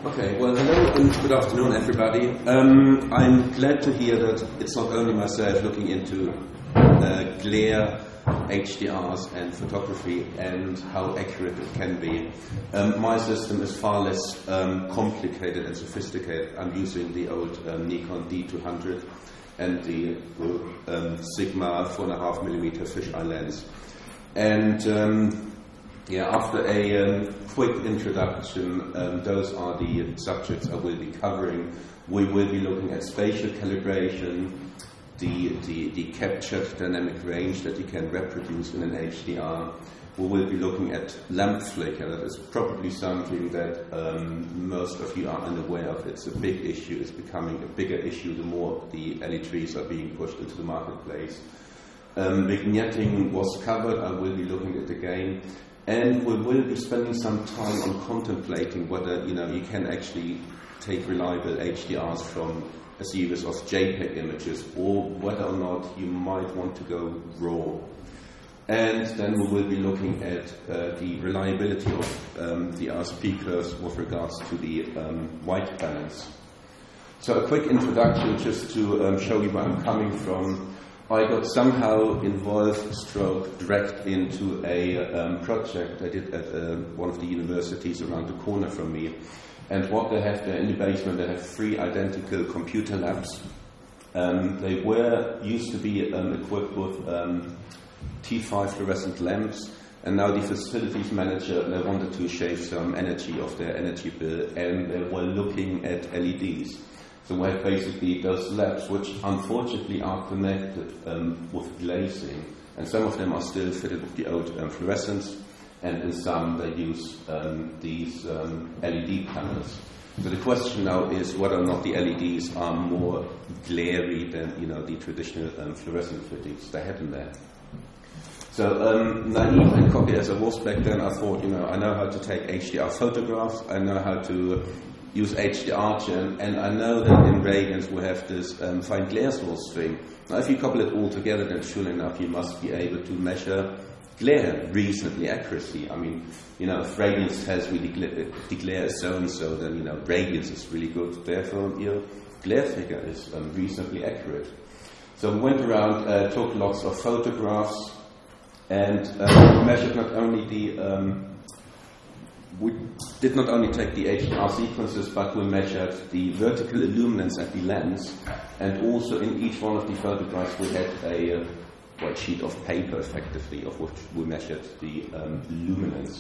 Okay, well, hello and good afternoon, everybody. I'm glad to hear that it's not only myself looking into glare, HDRs and photography and how accurate it can be. My system is far less complicated and sophisticated. I'm using the old Nikon D200 and the Sigma 4.5mm fisheye lens. And after a quick introduction, those are the subjects I will be covering. We will be looking at spatial calibration, the captured dynamic range that you can reproduce in an HDR. We will be looking at lamp flicker. That is probably something that most of you are unaware of. It's a big issue. It's becoming a bigger issue the more the LE3s are being pushed into the marketplace. Vignetting was covered. I will be looking at it again. And we will be spending some time on contemplating whether you can actually take reliable HDRs from a series of JPEG images, or whether or not you might want to go RAW. And then we will be looking at the reliability of the RSP curves with regards to the white balance. So a quick introduction just to show you where I'm coming from. I got somehow involved, dragged into a project I did at one of the universities around the corner from me. And what they have there in the basement, they have 3 identical computer labs. They used to be equipped with T5 fluorescent lamps, and now the facilities manager, they wanted to shave some energy off their energy bill, and they were looking at LEDs. So we have basically those labs which unfortunately are connected with glazing, and some of them are still fitted with the old fluorescents, and in some they use these LED panels. So the question now is whether or not the LEDs are more glary than the traditional fluorescent fittings they had in there. So naive and cocky as I was back then, I thought, I know how to take HDR photographs, I know how to use HDR-Gen, and I know that in Radiance we have this fine glare source thing. Now if you couple it all together, then sure enough you must be able to measure glare reasonably accuracy. I mean, if Radiance has really the glare is so and so, then Radiance is really good. Therefore, your glare figure is reasonably accurate. So we went around, took lots of photographs, and measured not only we did not only take the HDR sequences, but we measured the vertical illuminance at the lens, and also in each one of the photographs we had a white sheet of paper, effectively, of which we measured the luminance.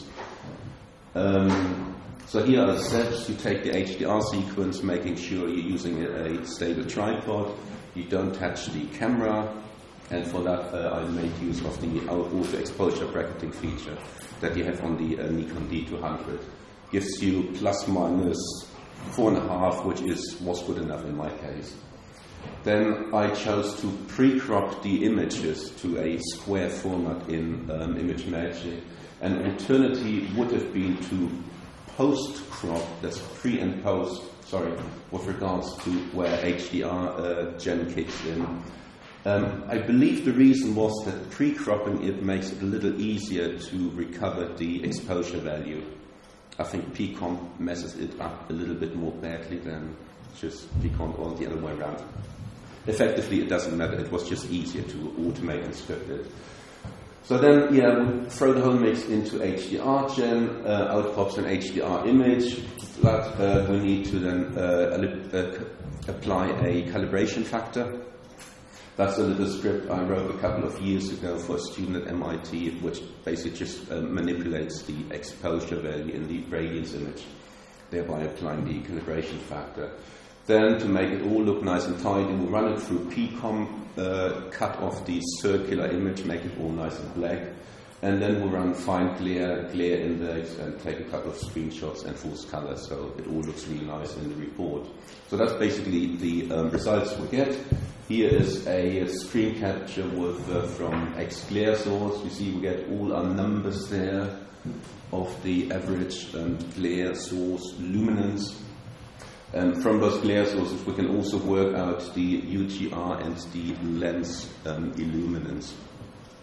So here are the steps. You take the HDR sequence, making sure you're using a stable tripod, you don't touch the camera, and for that I made use of the auto exposure bracketing feature that you have on the Nikon D200. Gives you plus minus 4.5, which was good enough in my case. Then I chose to pre-crop the images to a square format in ImageMagick. An alternative would have been to post-crop, that's pre and post, with regards to where HDR-Gen kicks in. I believe the reason was that pre-cropping it makes it a little easier to recover the exposure value. I think PCOM messes it up a little bit more badly than just PCOM or the other way around. Effectively, it doesn't matter. It was just easier to automate and script it. So then, we throw the whole mix into HDR-Gen, out pops an HDR image. That we need to then apply a calibration factor. That's a little script I wrote a couple of years ago for a student at MIT, which basically just manipulates the exposure value in the Radiance image, thereby applying the calibration factor. Then, to make it all look nice and tidy, we'll run it through PCOM, cut off the circular image, make it all nice and black, and then we'll run fine glare index, and take a couple of screenshots and force color, so it all looks really nice in the report. So that's basically the results we get. Here is a screen capture with from XGlare source. You see we get all our numbers there of the average glare source luminance. From those glare sources we can also work out the UGR and the lens illuminance.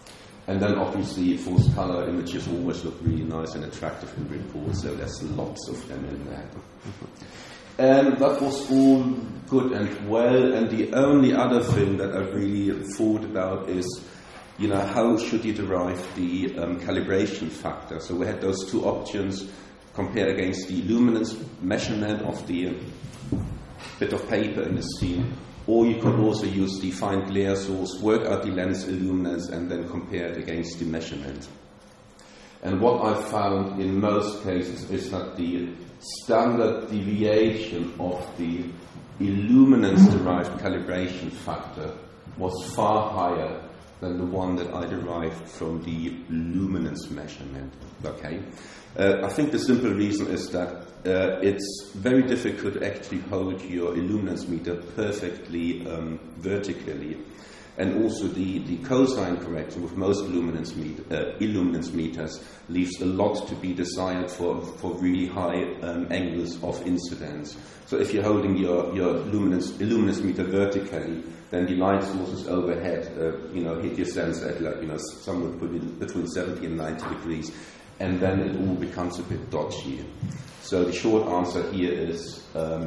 And then obviously forced color images always look really nice and attractive in reports, so there's lots of them in there. And that was all good and well, and the only other thing that I really thought about is, how should you derive the calibration factor? So we had those two options, compare against the luminance measurement of the bit of paper in the scene, or you could also use the find glare source, work out the lens illuminance, and then compare it against the measurement. And what I found in most cases is that the standard deviation of the illuminance-derived calibration factor was far higher than the one that I derived from the luminance measurement. Okay, I think the simple reason is that it's very difficult to actually hold your illuminance meter perfectly vertically, and also the cosine correction with most illuminance meters leaves a lot to be desired for really high angles of incidence. So if you're holding your illuminance meter vertically, then the light sources overhead, hit your sensor at somewhere between 70 and 90 degrees, and then it all becomes a bit dodgy. So the short answer here is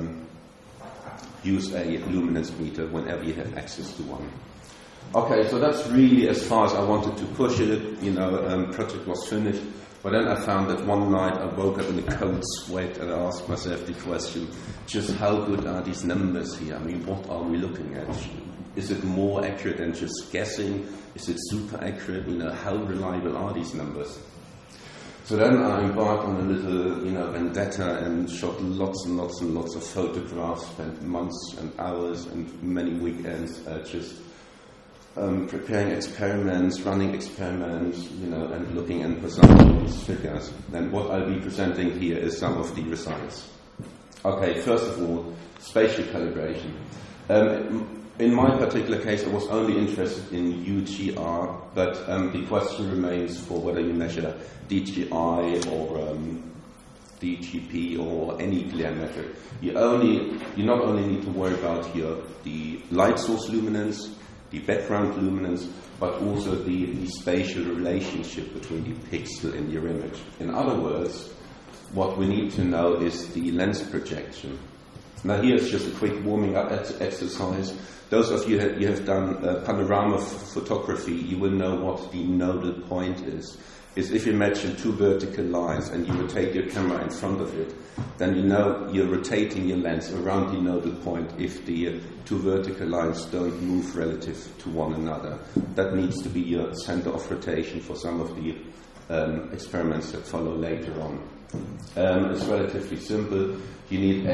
use a luminance meter whenever you have access to one. Okay, so that's really as far as I wanted to push it. Project was finished. But then I found that one night I woke up in a cold sweat and I asked myself the question, just how good are these numbers here? I mean, what are we looking at? Is it more accurate than just guessing? Is it super accurate? How reliable are these numbers? So then I embarked on a little, vendetta and shot lots and lots and lots of photographs, spent months and hours and many weekends just preparing experiments, running experiments, and looking and presenting these figures. And what I'll be presenting here is some of the results. Okay, first of all, spatial calibration. In my particular case, I was only interested in UGR, but the question remains for whether you measure DGI or DGP or any glare metric. You not only need to worry about the light source luminance, the background luminance, but also the spatial relationship between the pixel and your image. In other words, what we need to know is the lens projection. Now here is just a quick warming up exercise. Those of you who have done panorama photography, you will know what the nodal point is. Is if you imagine two vertical lines and you rotate your camera in front of it, then you're rotating your lens around the nodal point if the two vertical lines don't move relative to one another. That needs to be your center of rotation for some of the experiments that follow later on. It's relatively simple. You need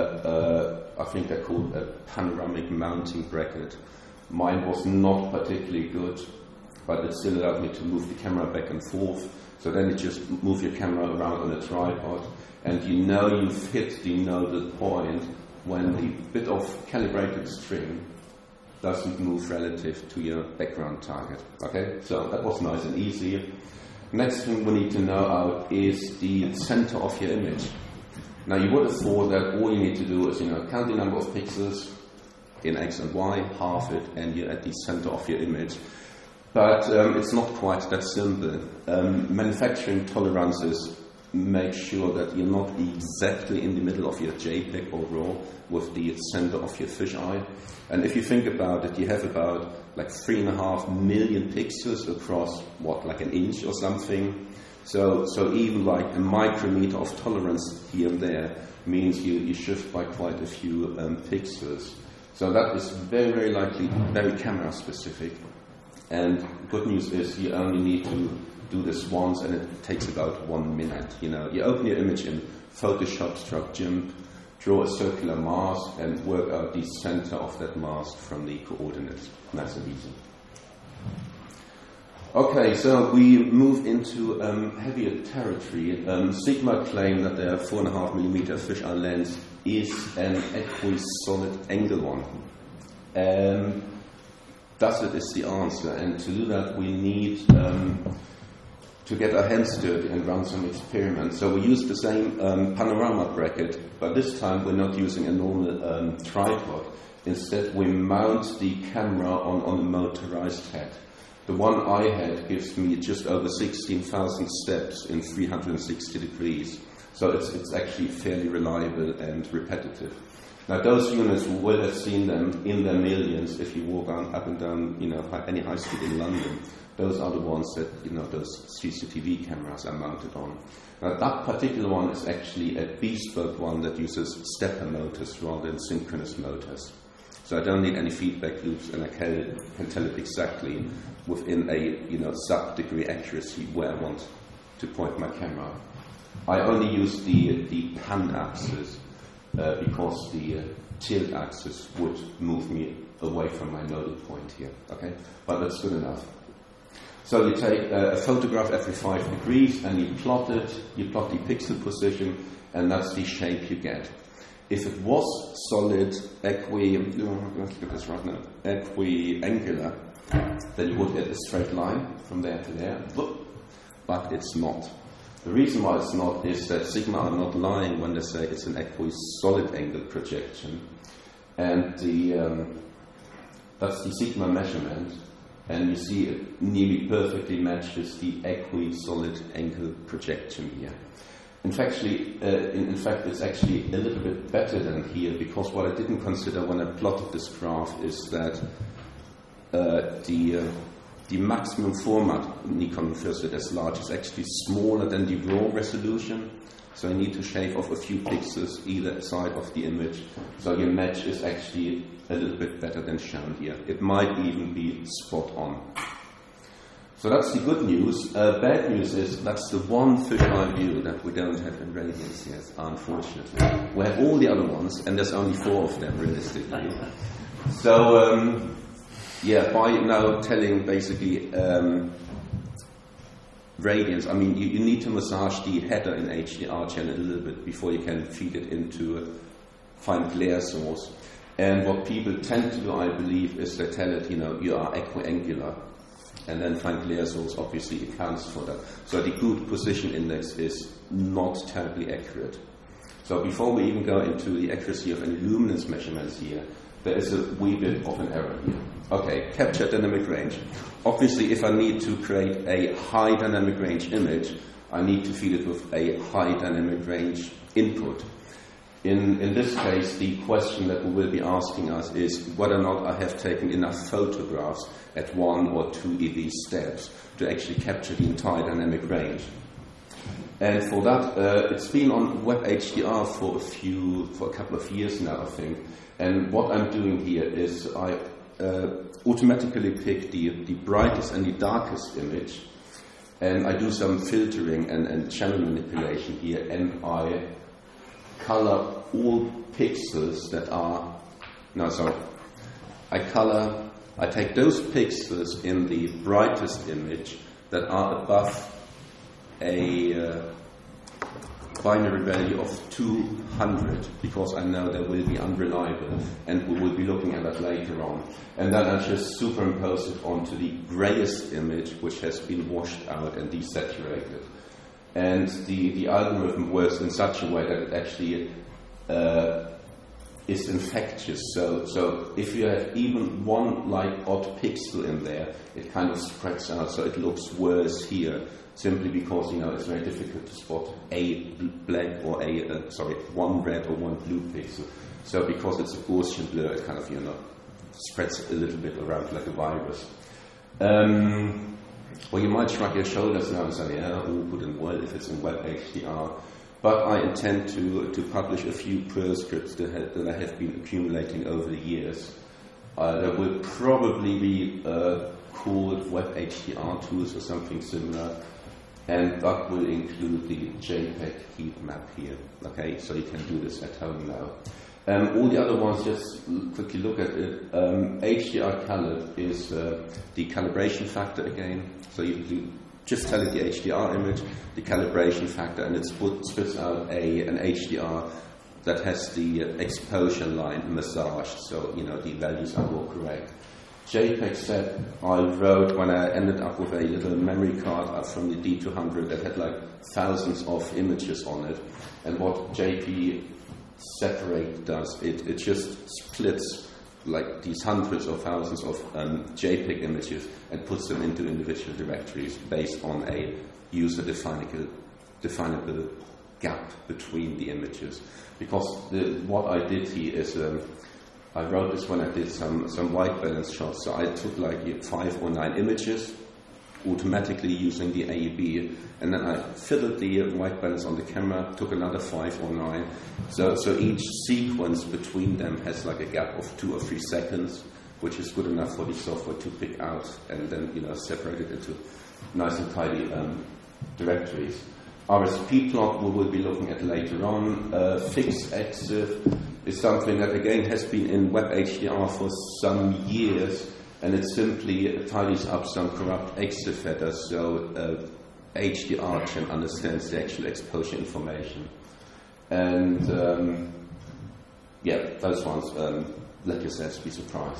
I think they're called a panoramic mounting bracket. Mine was not particularly good, but it still allowed me to move the camera back and forth. So then you just move your camera around on a tripod, and you've hit the nodal point when the bit of calibrated string doesn't move relative to your background target. Okay, so that was nice and easy. Next thing we need to know is the center of your image. Now you would have thought that all you need to do is count the number of pixels in X and Y, half it, and you're at the center of your image. But it's not quite that simple. Manufacturing tolerances make sure that you're not exactly in the middle of your JPEG or RAW with the center of your fisheye. And if you think about it, you have about 3.5 million pixels across like an inch or something. So even a micrometer of tolerance here and there means you shift by quite a few pixels. So that is very, very likely very camera specific. And good news is you only need to do this once, and it takes about 1 minute. You open your image in Photoshop, stroke GIMP, draw a circular mask, and work out the center of that mask from the coordinates. Nice and easy. Okay, so we move into heavier territory. Sigma claim that their 4.5mm fisheye lens is an equi-solid angle one. Thus it is the answer, and to do that we need to get our hands dirty and run some experiments. So we use the same panorama bracket, but this time we're not using a normal tripod. Instead we mount the camera on a motorized head. The one I had gives me just over 16,000 steps in 360 degrees. So it's actually fairly reliable and repetitive. Now those units will have seen them in their millions if you walk up and down, any high street in London. Those are the ones that, those CCTV cameras are mounted on. Now that particular one is actually a bespoke one that uses stepper motors rather than synchronous motors. So I don't need any feedback loops, and I can tell it exactly within a sub-degree accuracy where I want to point my camera. I only use the pan axis because the tilt axis would move me away from my nodal point here. Okay, but that's good enough. So you take a photograph every 5 degrees and you plot it. You plot the pixel position, and that's the shape you get. If it was solid equiangular, then you would get a straight line from there to there, but it's not. The reason why it's not is that Sigma are not lying when they say it's an equi-solid angle projection, and that's the Sigma measurement, and you see it nearly perfectly matches the equi-solid angle projection here. In fact, it's actually a little bit better than here, because what I didn't consider when I plotted this graph is that the maximum format Nikon refers to it as large is actually smaller than the raw resolution. So I need to shave off a few pixels either side of the image. So your match is actually a little bit better than shown here. It might even be spot on. So that's the good news. Bad news is that's the one fisheye view that we don't have in Radiance yet, unfortunately. We have all the other ones, and there's only 4 of them realistically. So, by now telling basically Radiance, I mean, you need to massage the header in HDR channel a little bit before you can feed it into a fine glare source. And what people tend to do, I believe, is they tell it, you are equiangular. And then fine glare source obviously accounts for that. So the good position index is not terribly accurate. So before we even go into the accuracy of any luminance measurements here, there is a wee bit of an error here. Okay, capture dynamic range. Obviously, if I need to create a high dynamic range image, I need to feed it with a high dynamic range input. In this case, the question that we will be asking us is whether or not I have taken enough photographs at 1 or 2 EV steps to actually capture the entire dynamic range. And for that, it's been on WebHDR for a couple of years now, I think. And what I'm doing here is I automatically pick the brightest and the darkest image, and I do some filtering and channel manipulation here, and I color all pixels that are I take those pixels in the brightest image that are above a binary value of 200, because I know they will be unreliable, and we will be looking at that later on. And then I just superimpose it onto the grayest image, which has been washed out and desaturated. And the algorithm works in such a way that it actually is infectious. So if you have even one odd pixel in there, it kind of spreads out, so it looks worse here, simply because it's very difficult to spot a black or one red or one blue pixel. So because it's a Gaussian blur, it kind of spreads a little bit around like a virus. Well, you might shrug your shoulders now and say, all good and well if it's in WebHDR. But I intend to publish a few proscripts that I have been accumulating over the years. There will probably be called WebHDR tools or something similar, and that will include the JPEG heat map here. Okay, so you can do this at home now. All the other ones, just quickly look at it. HDR color is the calibration factor again. So you just tell it the HDR image, the calibration factor, and it spits out an HDR that has the exposure line massaged, so the values are more correct. JPEG set I wrote when I ended up with a little memory card from the D200 that had thousands of images on it, and what JP separate does, it just splits like these hundreds or thousands of JPEG images and puts them into individual directories based on a user definable gap between the images. Because what I did here is I wrote this when I did some white balance shots. So I took like 5 or 9 images automatically using the AEB, and then I fiddled the white balance on the camera, took another 5 or 9. So each sequence between them has like a gap of 2 or 3 seconds, which is good enough for the software to pick out and then separate it into nice and tidy directories. RSP plot we will be looking at later on. Fixexif is something that again has been in WebHDR for some years, and it simply tidies up some corrupt EXIF headers so HDR can understands the actual exposure information. And those ones, let yourselves be surprised.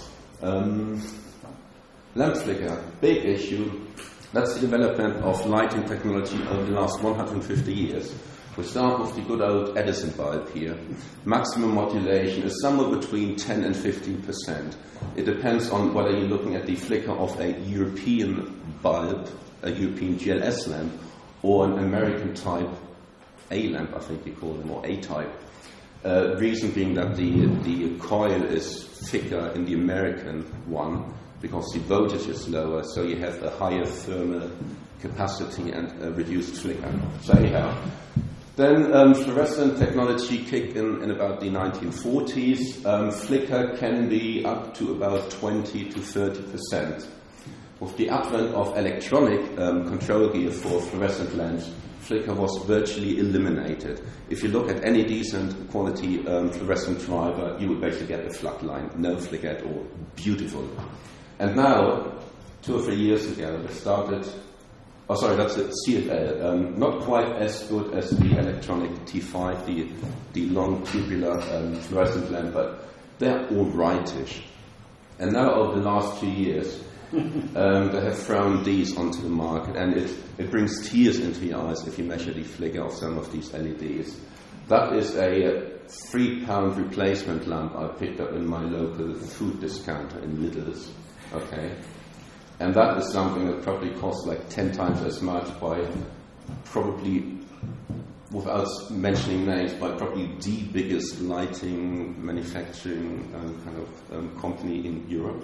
Lamp flicker, big issue. That's the development of lighting technology over the last 150 years. We start with the good old Edison bulb here. Maximum modulation is somewhere between 10 and 15%. It depends on whether you're looking at the flicker of a European bulb, a European GLS lamp, or an American type A lamp, I think you call them, or A type. Reason being that the coil is thicker in the American one because the voltage is lower, so you have a higher thermal capacity and a reduced flicker. So anyhow, then fluorescent technology kicked in about the 1940s. Flicker can be up to about 20 to 30%. With the advent of electronic control gear for fluorescent lamps, flicker was virtually eliminated. If you look at any decent quality fluorescent driver, you would basically get a flat line, no flicker at all. Beautiful. And now, 2 or 3 years ago, they started. Oh, sorry, that's a CFL. Not quite as good as the electronic T5, the long tubular fluorescent lamp, but they're all rightish. And now, over the last 2 years, they have thrown these onto the market, and it brings tears into your eyes if you measure the flicker of some of these LEDs. That is a £3 replacement lamp I picked up in my local food discounter in Lidl's. Okay, and that is something that probably costs like 10 times as much by probably, without mentioning names, by probably the biggest lighting manufacturing company in Europe.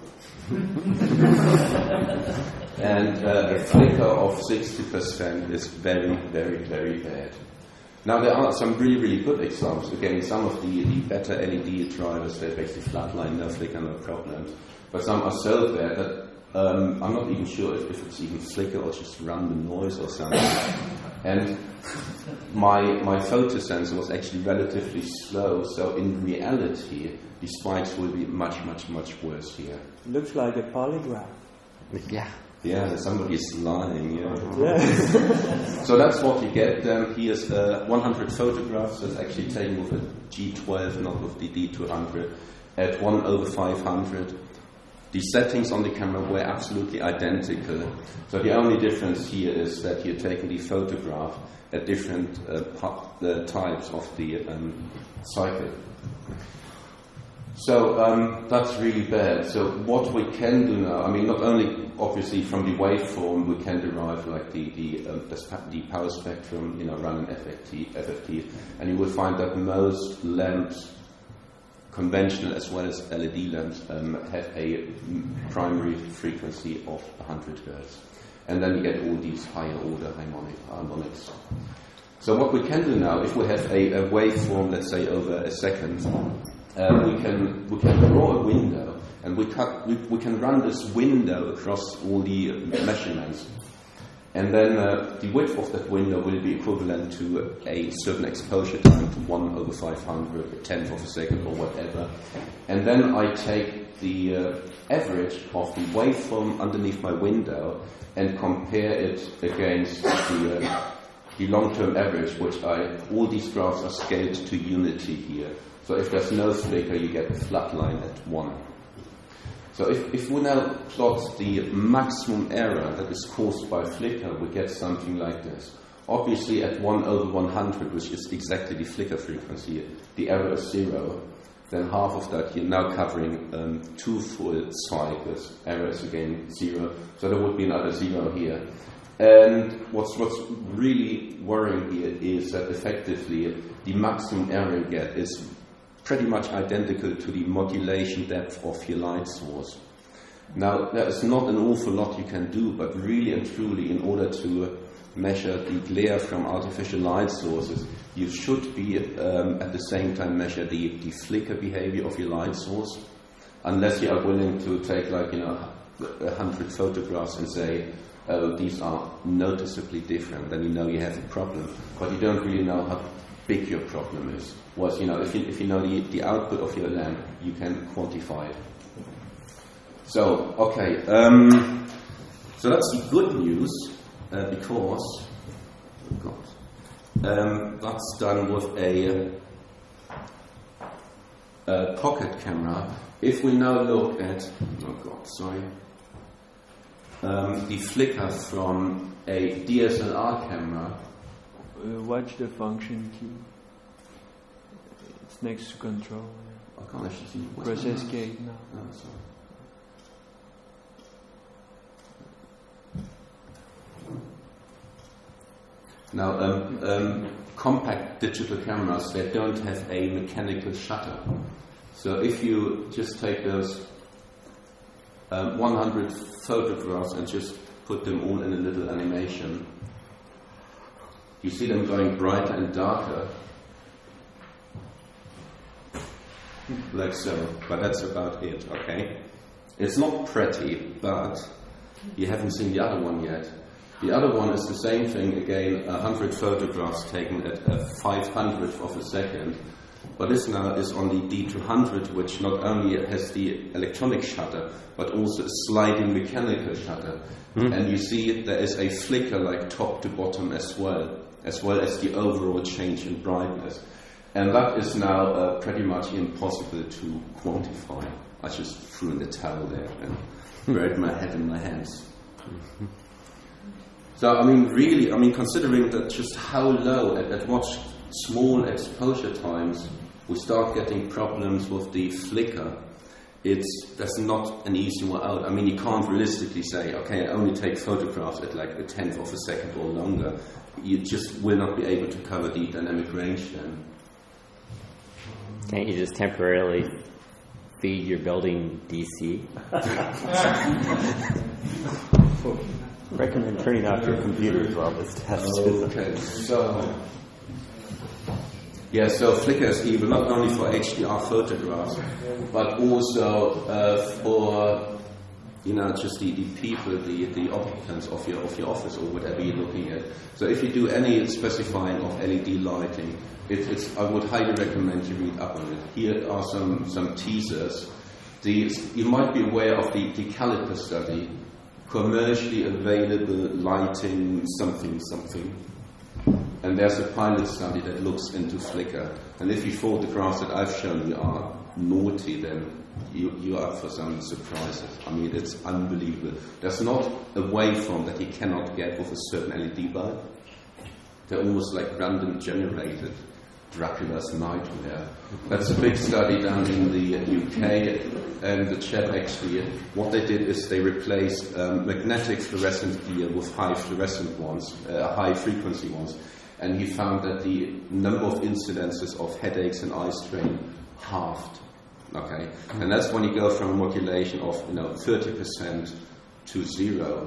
And a flicker of 60% is very, very, very bad. Now there are some really, really good examples. Again, some of the better LED drivers, they're basically flatline, no flicker, no problems. But some are so bad that I'm not even sure if it's even flicker or just random noise or something. And my photo sensor was actually relatively slow, so in reality, the spikes will be much, much, much worse here. Looks like a polygraph. Yeah, somebody is lying. Yeah. So that's what you get. Then here's 100 photographs. That's actually taken with a G12, not with the D200, at 1/500. The settings on the camera were absolutely identical. So the only difference here is that you're taking the photograph at different types of the cycle. So that's really bad. So what we can do now, I mean, not only obviously from the waveform we can derive like the power spectrum, run an FFT, and you will find that most lamps, conventional as well as LED lamps, have a primary frequency of 100 Hz. And then you get all these higher order harmonics. So what we can do now, if we have a waveform, let's say over a second, we can draw a window, and we can run this window across all the measurements. And then the width of that window will be equivalent to a certain exposure time, to 1/500, a tenth of a second or whatever. And then I take the average of the waveform underneath my window and compare it against the long-term average, all these graphs are scaled to unity here. So if there's no flicker, you get a flat line at 1. So if we now plot the maximum error that is caused by flicker, we get something like this. Obviously at 1/100, which is exactly the flicker frequency, the error is 0. then half of that you're now covering 2 full cycles. Error is again 0, so there would be another 0 here. And what's really worrying here is that effectively the maximum error you get is pretty much identical to the modulation depth of your light source. Now, there is not an awful lot you can do, but really and truly, in order to measure the glare from artificial light sources, you should be at the same time measure the flicker behavior of your light source, unless you are willing to take 100 photographs and say, oh, these are noticeably different, then you know you have a problem, but you don't really know how big your problem is. Whereas, if you know the output of your lamp, you can quantify it. So, okay, so that's the good news, because that's done with a pocket camera. If we now look at, the flicker from a DSLR camera. Watch the function key. It's next to control. I can't actually see. Press escape now. Oh, sorry. Now, compact digital cameras, they don't have a mechanical shutter. So if you just take those 100 photographs and just put them all in a little animation, you see them going brighter and darker, like so. But that's about it, okay? It's not pretty, but you haven't seen the other one yet. The other one is the same thing again, 100 photographs taken at a 500th of a second. But this now is on the D200, which not only has the electronic shutter, but also a sliding mechanical shutter. Mm-hmm. And you see there is a flicker like top to bottom as well as the overall change in brightness. And that is now pretty much impossible to quantify. I just threw in the towel there and buried my head in my hands. Mm-hmm. So, really, considering that just how low, at what small exposure times we start getting problems with the flicker, that's not an easy way out. You can't realistically say, okay, I only take photographs at like a 10th of a second or longer. You just will not be able to cover the dynamic range then. Can't you just temporarily feed your building DC? Recommend turning off your computers while this test is. Okay, so flicker is evil not only for HDR photographs, but also for just the people, the occupants of your office or whatever you're looking at. So if you do any specifying of LED lighting, I would highly recommend you read up on it. Here are some teasers. You might be aware of the Caliper study, commercially available lighting something. And there's a pilot study that looks into flicker. And if you photographs that I've shown you are naughty, then you are up for some surprises. It's unbelievable. There's not a waveform that you cannot get with a certain LED bulb. They're almost like random generated. Dracula's Nightmare. That's a big study done in the UK, and the chap actually, what they did is they replaced magnetic fluorescent gear with high fluorescent ones, high frequency ones, and he found that the number of incidences of headaches and eye strain halved. Okay, and that's when you go from a modulation of 30% to 0.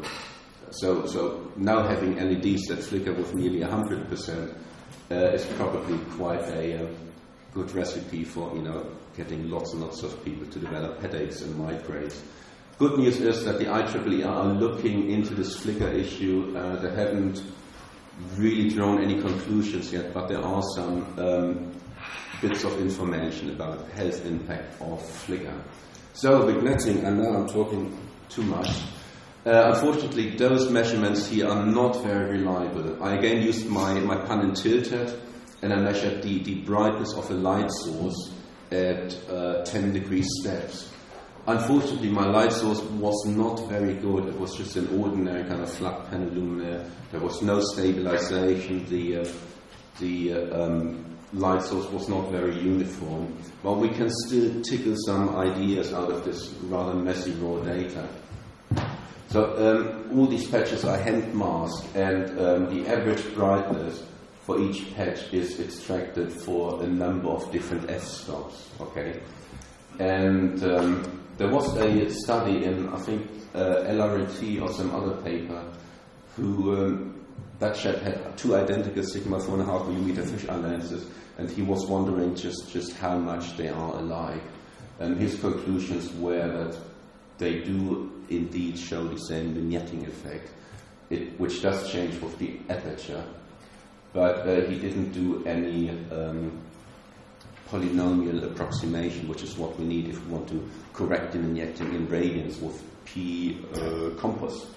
So now having LEDs that flicker with nearly 100%. Is probably quite a good recipe for getting lots and lots of people to develop headaches and migraines. Good news is that the IEEE are looking into this flicker issue. They haven't really drawn any conclusions yet, but there are some bits of information about health impact of flicker. So vignetting, and now I'm talking too much. Unfortunately, those measurements here are not very reliable. I again used my Panin tilted, and I measured the brightness of a light source at 10 degree steps. Unfortunately, my light source was not very good. It was just an ordinary kind of flat panel luminaire. There was no stabilization. The light source was not very uniform, but we can still tickle some ideas out of this rather messy raw data. So all these patches are hand masked, and the average brightness for each patch is extracted for a number of different f-stops, okay? And there was a study in, I think, LRT or some other paper, who that chap had two identical sigma 4.5mm fisheye lenses, and he was wondering just how much they are alike. And his conclusions were that they do indeed show the same vignetting effect, which does change with the aperture, but he didn't do any polynomial approximation, which is what we need if we want to correct the vignetting in radians with P composite.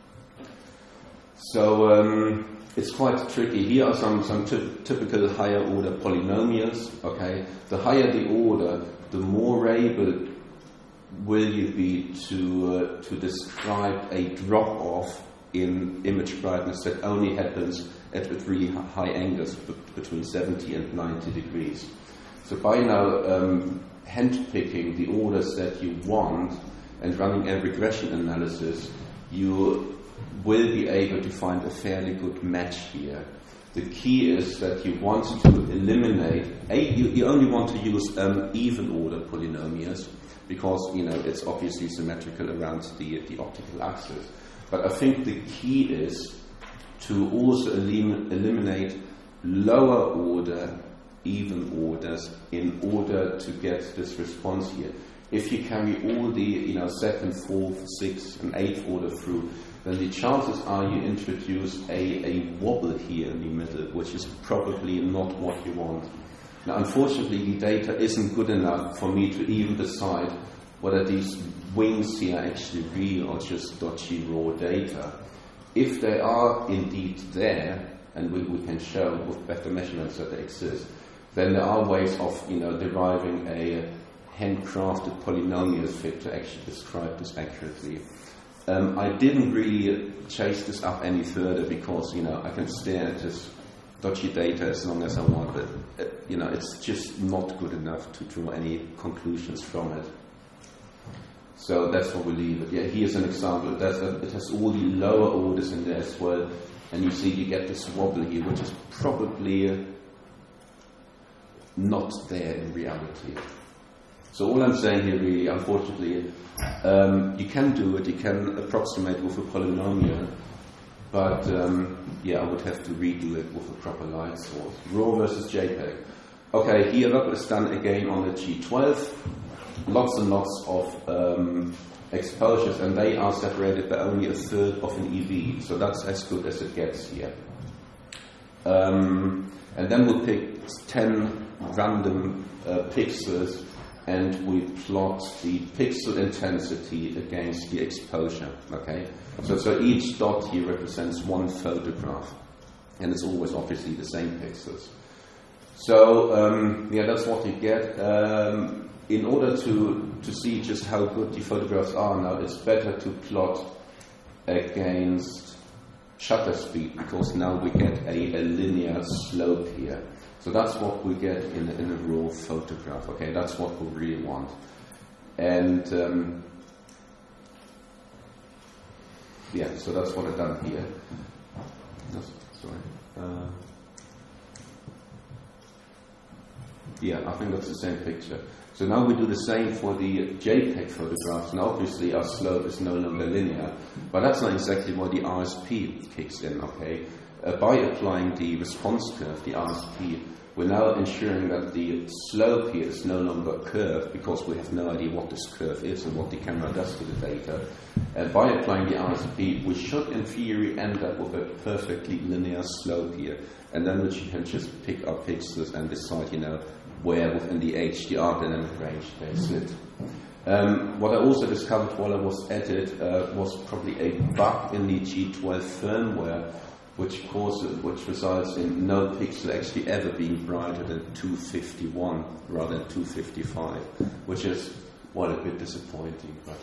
So it's quite tricky. Here are some typical higher order polynomials. Okay, the higher the order, the more able will you be to describe a drop off in image brightness that only happens at really high angles between 70 and 90 degrees. So by now, hand-picking the orders that you want and running a regression analysis, you will be able to find a fairly good match here. The key is that you want to eliminate, you only want to use even order polynomials, because it's obviously symmetrical around the optical axis. But I think the key is to also eliminate lower order even orders in order to get this response here. If you carry all the second, fourth, sixth and eighth order through, then the chances are you introduce a wobble here in the middle, which is probably not what you want. Now, unfortunately, the data isn't good enough for me to even decide whether these wings here are actually real or just dodgy raw data. If they are indeed there, and we can show with better measurements that they exist, then there are ways of deriving a handcrafted polynomial fit to actually describe this accurately. I didn't really chase this up any further because I can stare at this dodgy data as long as I want, but it's just not good enough to draw any conclusions from it. So that's what we leave it. Yeah, here's an example. It has all the lower orders in there as well, and you see you get this wobble here, which is probably not there in reality. So all I'm saying here really, unfortunately, you can do it, you can approximate with a polynomial, but I would have to redo it with a proper light source. RAW versus JPEG. Okay, here that was done again on the G12. Lots and lots of exposures, and they are separated by only a third of an EV, so that's as good as it gets here. And then we'll pick 10 random pixels, and we plot the pixel intensity against the exposure. Okay, so each dot here represents one photograph, and it's always obviously the same pixels. So that's what you get. In order to see just how good the photographs are now, it's better to plot against shutter speed, because now we get a linear slope here. So that's what we get in a raw photograph. Okay, that's what we really want. And so that's what I've done here. I think that's the same picture. So now we do the same for the JPEG photographs. Now obviously our slope is no longer linear, but that's not exactly why the RSP kicks in, okay? By applying the response curve, the RSP, we're now ensuring that the slope here is no longer curved, because we have no idea what this curve is and what the camera does to the data. By applying the RSP, we should in theory end up with a perfectly linear slope here, and then we can just pick up pixels and decide, where within the HDR dynamic range they sit. What I also discovered while I was at it was probably a bug in the G12 firmware, which results in no pixel actually ever being brighter than 251 rather than 255, which is a bit disappointing. But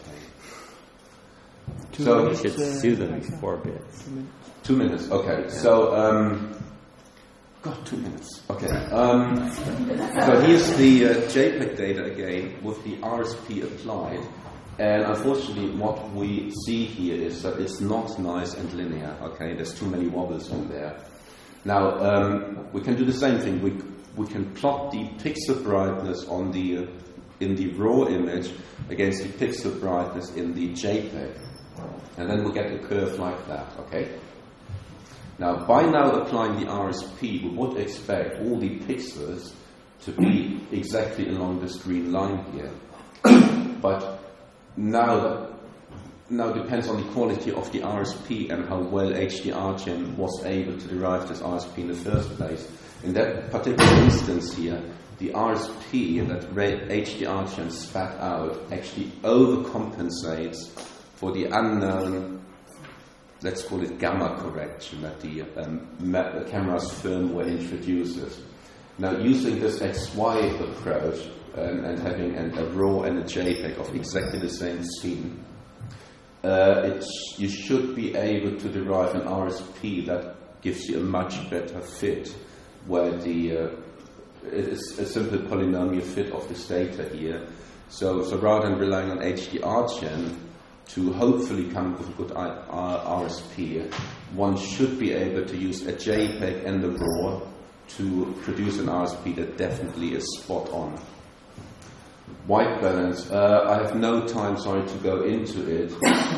hey. So you should sue them 4 bits. 2 minutes. Okay. Yeah. So got 2 minutes. Okay. So here's the JPEG data again with the RSP applied. And unfortunately, what we see here is that it's not nice and linear. Okay, there's too many wobbles on there. Now we can do the same thing. We can plot the pixel brightness on the in the raw image against the pixel brightness in the JPEG, and then we get a curve like that. Okay. Now, by now applying the RSP, we would expect all the pixels to be exactly along this green line here. But now depends on the quality of the RSP and how well HDRGen was able to derive this RSP in the first place. In that particular instance here, the RSP that HDRGen spat out actually overcompensates for the unknown, let's call it gamma correction, that the camera's firmware introduces. Now, using this XY approach and having a RAW and a JPEG of exactly the same scene, you should be able to derive an RSP that gives you a much better fit, where it's a simple polynomial fit of this data here. So rather than relying on HDRGen to hopefully come up with a good RSP, one should be able to use a JPEG and a RAW to produce an RSP that definitely is spot on. White balance, I have no time, to go into it.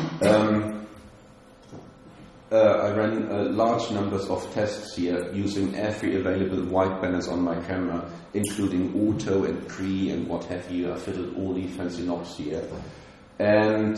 I ran large numbers of tests here using every available white balance on my camera, including auto and pre and what have you. I fiddled all the fancy knobs here. And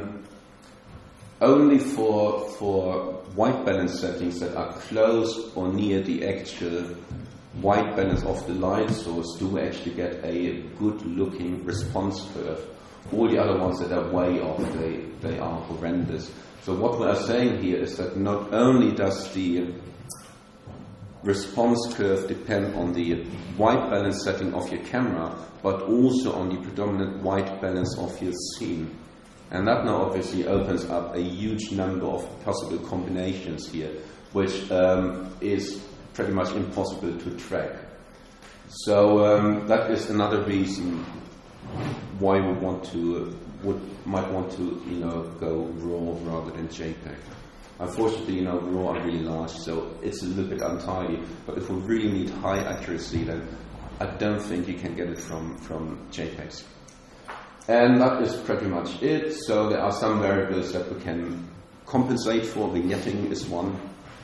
only for white balance settings that are close or near the actual white balance of the light source do we actually get a good looking response curve. All the other ones that are way off, they are horrendous. So what we are saying here is that not only does the response curve depend on the white balance setting of your camera, but also on the predominant white balance of your scene. And that now obviously opens up a huge number of possible combinations here, which is pretty much impossible to track. So that is another reason why we might want to go RAW rather than JPEG. Unfortunately, RAW are really large, so it's a little bit untidy. But if we really need high accuracy, then I don't think you can get it from JPEGs. And that is pretty much it. So there are some variables that we can compensate for. Vignetting is one.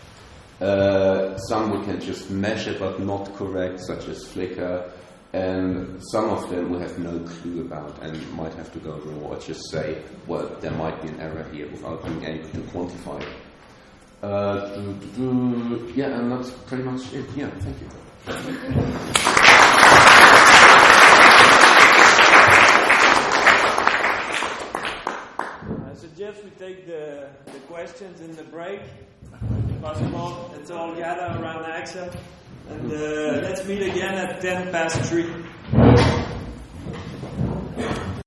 Some we can just measure but not correct, such as flicker. And some of them we have no clue about and might have to go raw or just say, well, there might be an error here without being able to quantify it. Yeah, and that's pretty much it. Yeah, thank you. I suggest we take the questions in the break. If possible, let's all gather around Axel. And let's meet again at 3:10.